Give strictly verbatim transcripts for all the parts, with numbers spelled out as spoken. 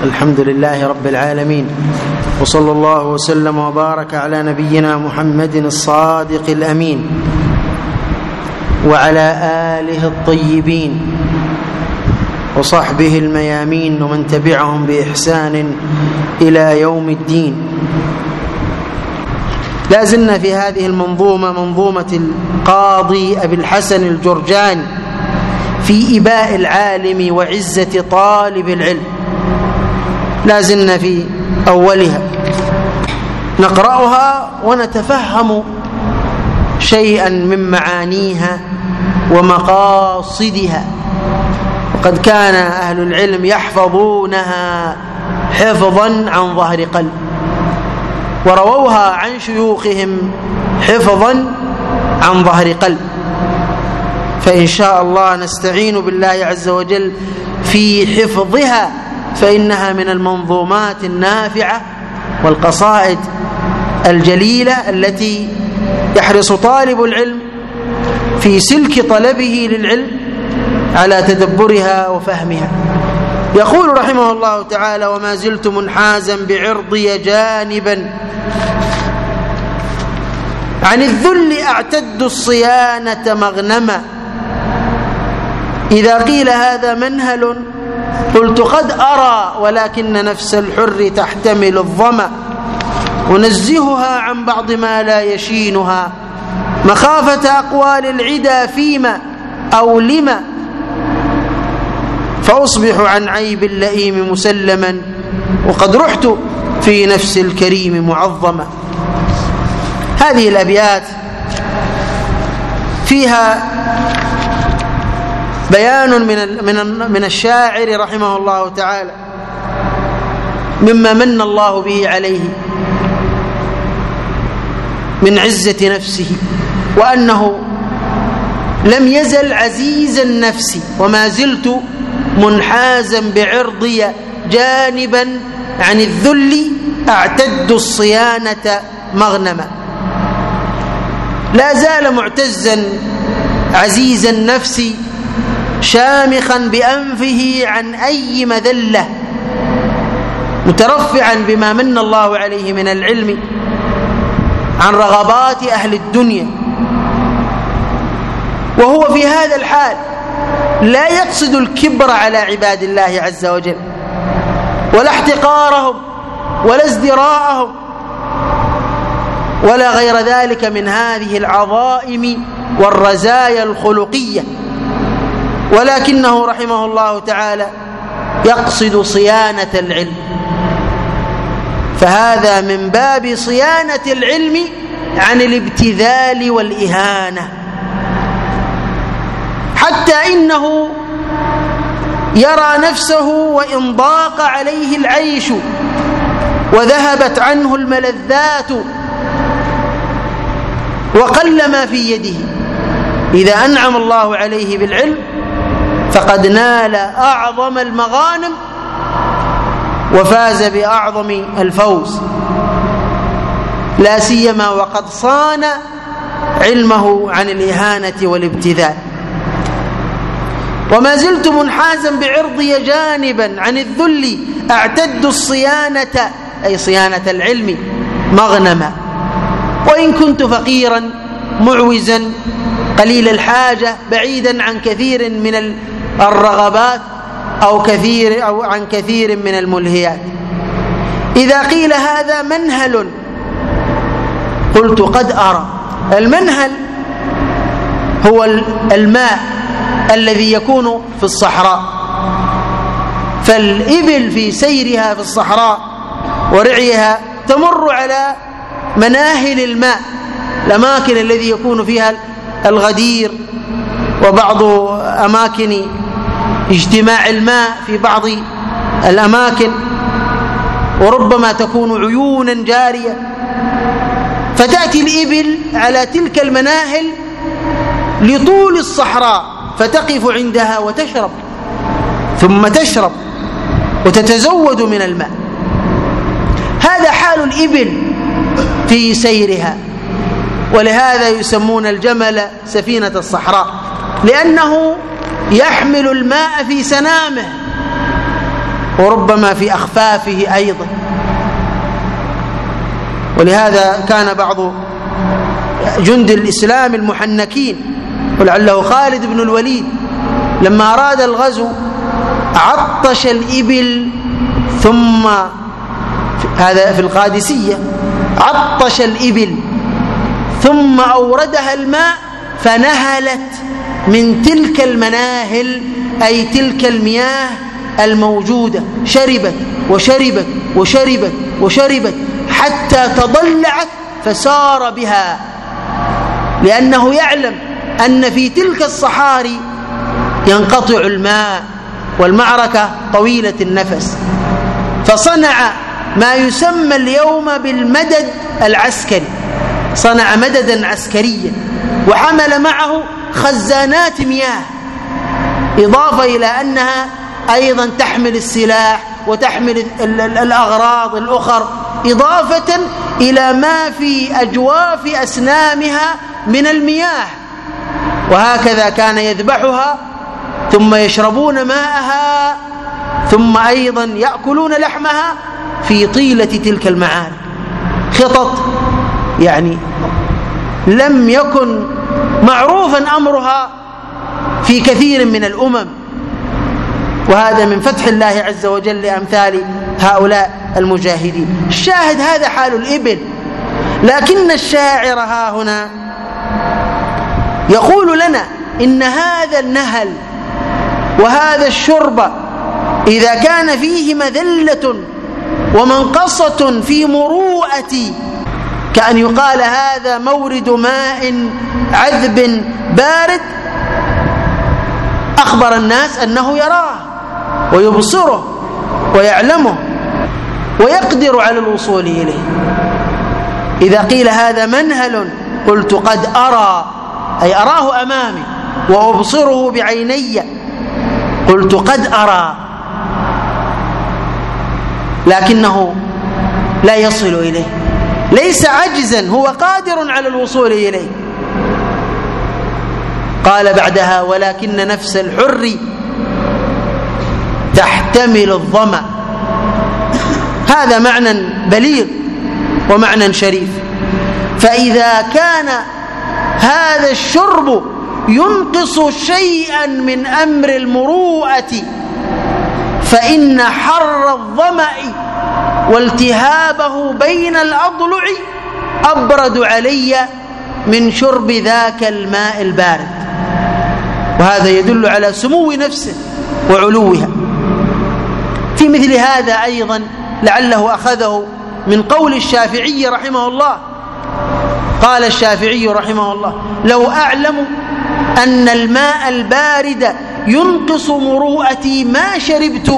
الحمد لله رب العالمين، وصلى الله وسلم وبارك على نبينا محمد الصادق الأمين وعلى آله الطيبين وصحبه الميامين ومن تبعهم بإحسان إلى يوم الدين. لا زلنا في هذه المنظومة، منظومة القاضي أبي الحسن الجرجاني في إباء العالم وعزة طالب العلم. لا زلنا في أولها نقرأها ونتفهم شيئا من معانيها ومقاصدها، وقد كان أهل العلم يحفظونها حفظا عن ظهر قلب، ورووها عن شيوخهم حفظا عن ظهر قلب. فإن شاء الله نستعين بالله عز وجل في حفظها، فإنها من المنظومات النافعة والقصائد الجليلة التي يحرص طالب العلم في سلك طلبه للعلم على تدبرها وفهمها. يقول رحمه الله تعالى: وما زلت منحازا بعرضي جانبا عن الذل أعتد الصيانة مغنما، إذا قيل هذا منهل قلت قد أرى، ولكن نفس الحر تحتمل الظما، ونزهها عن بعض ما لا يشينها مخافة أقوال العدا فيما أو لما، فأصبح عن عيب اللئيم مسلما، وقد رحت في نفس الكريم معظما. هذه الأبيات فيها بيان من من من الشاعر رحمه الله تعالى مما من الله به عليه من عزة نفسه، وأنه لم يزل عزيز النفس. وما زلت منحازا بعرضي جانبا عن الذل أعتد الصيانة مغنما، لا زال معتزا عزيز النفس شامخا بأنفه عن أي مذلة، مترفعا بما من الله عليه من العلم عن رغبات أهل الدنيا، وهو في هذا الحال لا يقصد الكبر على عباد الله عز وجل، ولا احتقارهم ولا ازدراءهم ولا غير ذلك من هذه العظائم والرزايا الخلقية، ولكنه رحمه الله تعالى يقصد صيانة العلم، فهذا من باب صيانة العلم عن الابتذال والإهانة، حتى إنه يرى نفسه وإن ضاق عليه العيش وذهبت عنه الملذات وقل ما في يده، إذا أنعم الله عليه بالعلم فقد نال أعظم المغانم وفاز بأعظم الفوز، لا سيما وقد صان علمه عن الإهانة والابتذال. وما زلت منحازا بعرضي جانبا عن الذل أعتد الصيانة، أي صيانة العلم، مغنما، وإن كنت فقيرا معوزا قليل الحاجة بعيدا عن كثير من الرغبات أو كثير أو عن كثير من الملهيات. إذا قيل هذا منهل قلت قد أرى. المنهل هو الماء الذي يكون في الصحراء، فالإبل في سيرها في الصحراء ورعيها تمر على مناهل الماء، الأماكن الذي يكون فيها الغدير وبعض أماكن اجتماع الماء في بعض الأماكن، وربما تكون عيونا جارية، فتأتي الإبل على تلك المناهل لطول الصحراء فتقف عندها وتشرب، ثم تشرب وتتزود من الماء. هذا حال الإبل في سيرها، ولهذا يسمون الجمل سفينة الصحراء، لأنه يحمل الماء في سنامه وربما في أخفافه أيضا. ولهذا كان بعض جند الإسلام المحنكين ولعله خالد بن الوليد لما أراد الغزو عطش الإبل، ثم هذا في القادسية، عطش الإبل ثم أوردها الماء فنهلت من تلك المناهل، أي تلك المياه الموجودة، شربت وشربت وشربت وشربت حتى تضلعت فسار بها، لأنه يعلم أن في تلك الصحاري ينقطع الماء والمعركة طويلة النفس، فصنع ما يسمى اليوم بالمدد العسكري، صنع مددا عسكريا وحمل معه خزانات مياه، إضافة إلى أنها أيضا تحمل السلاح وتحمل الأغراض الأخر، إضافة إلى ما في أجواف أسنامها من المياه. وهكذا كان يذبحها ثم يشربون ماءها ثم أيضا يأكلون لحمها في طيلة تلك المعارك. خطط يعني لم يكن معروفا أمرها في كثير من الأمم، وهذا من فتح الله عز وجل لأمثال هؤلاء المجاهدين. الشاهد هذا حال الإبل، لكن الشاعر ها هنا يقول لنا إن هذا النهل وهذا الشرب إذا كان فيه مذلة ومنقصة في مروءة، كأن يقال هذا مورد ماء عذب بارد، أخبر الناس أنه يراه ويبصره ويعلمه ويقدر على الوصول إليه. إذا قيل هذا منهل قلت قد أرى، أي أراه أمامي وأبصره بعيني، قلت قد أرى، لكنه لا يصل إليه، ليس عجزا، هو قادر على الوصول إليه. قال بعدها ولكن نفس الحر تحتمل الظمأ. هذا معنى بليغ ومعنى شريف. فإذا كان هذا الشرب ينقص شيئا من أمر المروءة، فإن حر الظمأ والتهابه بين الأضلع أبرد علي من شرب ذاك الماء البارد. وهذا يدل على سمو نفسه وعلوها. في مثل هذا أيضا لعله أخذه من قول الشافعي رحمه الله، قال الشافعي رحمه الله لو أعلم أن الماء البارد ينقص مروءتي ما شربت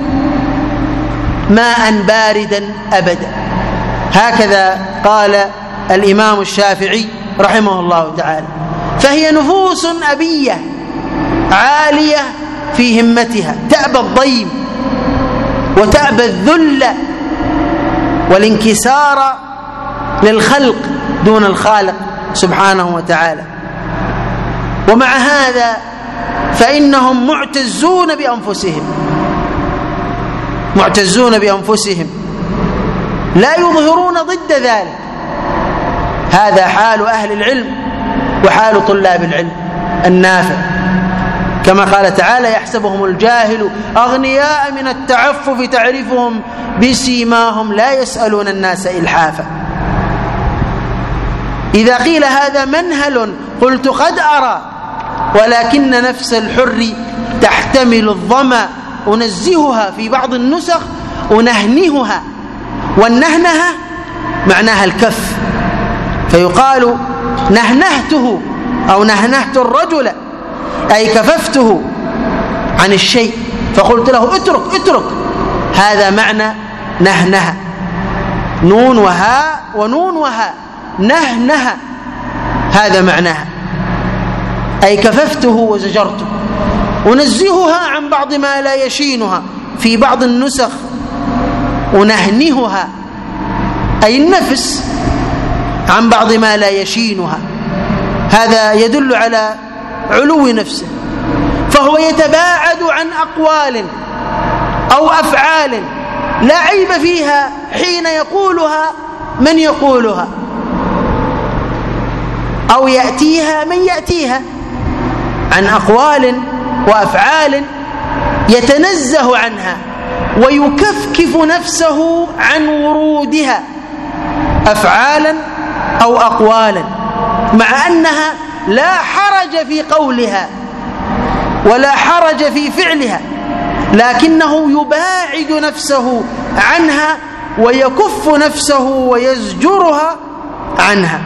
ماء باردا أبدا. هكذا قال الإمام الشافعي رحمه الله تعالى. فهي نفوس أبية عالية في همتها، تأبى الضيم وتأبى الذل والانكسار للخلق دون الخالق سبحانه وتعالى. ومع هذا فإنهم معتزون بأنفسهم، معتزون بأنفسهم لا يظهرون ضد ذلك. هذا حال أهل العلم وحال طلاب العلم النافع، كما قال تعالى يحسبهم الجاهل أغنياء من التعفف تعرفهم بسيماهم لا يسألون الناس إلحافا. إذا قيل هذا منهل قلت قد أرى، ولكن نفس الحر تحتمل الظما، أنزهها في بعض النسخ أنهنهها، والنهنها معناها الكف، فيقال نهنهته أو نهنهت الرجل أي كففته عن الشيء فقلت له اترك اترك، هذا معنى نهنها، نون وهاء ونون وهاء، نهنها هذا معناها، أي كففته وزجرته. أنزهها عن بعض ما لا يشينها، في بعض النسخ أنهنهها أي النفس عن بعض ما لا يشينها. هذا يدل على علو نفسه، فهو يتباعد عن أقوال أو أفعال لا عيب فيها حين يقولها من يقولها، أو يأتيها من يأتيها، عن أقوال وأفعال يتنزه عنها ويكفكف نفسه عن ورودها، أفعالا أو أقوالا، مع أنها لا حرج في قولها ولا حرج في فعلها، لكنه يباعد نفسه عنها ويكف نفسه ويزجرها عنها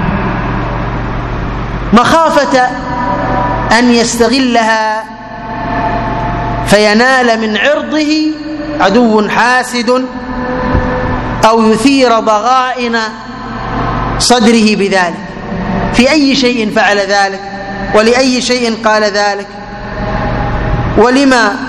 مخافة أن يستغلها فينال من عرضه عدو حاسد أو يثير ضغائن صدره بذلك. في أي شيء فعل ذلك، ولأي شيء قال ذلك، ولما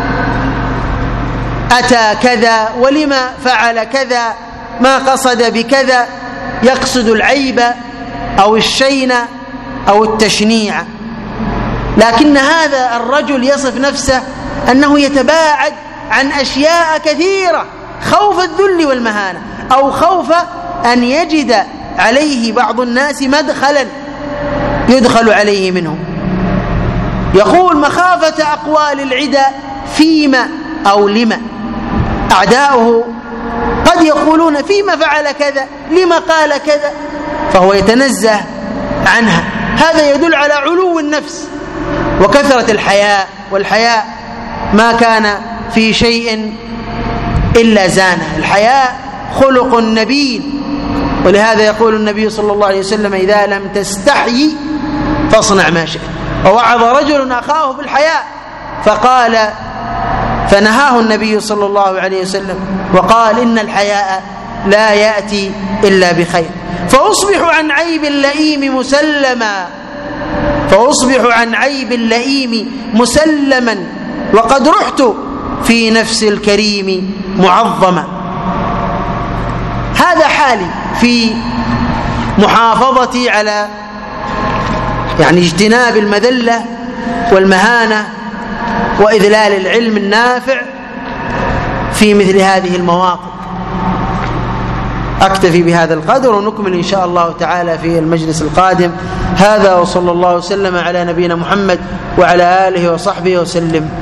أتى كذا، ولما فعل كذا، ما قصد بكذا، يقصد العيب أو الشين أو التشنيع. لكن هذا الرجل يصف نفسه أنه يتباعد عن أشياء كثيرة خوف الذل والمهانة، أو خوف أن يجد عليه بعض الناس مدخلا يدخل عليه منه. يقول مخافة أقوال العدا فيما أو لما، أعداؤه قد يقولون فيما فعل كذا، لما قال كذا، فهو يتنزه عنها. هذا يدل على علو النفس وكثرة الحياء، والحياء ما كان في شيء إلا زانه. الحياء خلق نبيل، ولهذا يقول النبي صلى الله عليه وسلم إذا لم تستحيي فاصنع ما شئت. ووعظ رجل أخاه بالحياء فقال فنهاه النبي صلى الله عليه وسلم وقال إن الحياء لا يأتي إلا بخير. فأصبح عن عيب اللئيم مسلما فأصبح عن عيب اللئيم مسلما وقد رحت في نفس الكريم معظما. هذا حالي في محافظتي على يعني اجتناب المذلة والمهانة وإذلال العلم النافع في مثل هذه المواقف. أكتفي بهذا القدر ونكمل إن شاء الله تعالى في المجلس القادم. هذا وصلى الله وسلم على نبينا محمد وعلى آله وصحبه وسلم.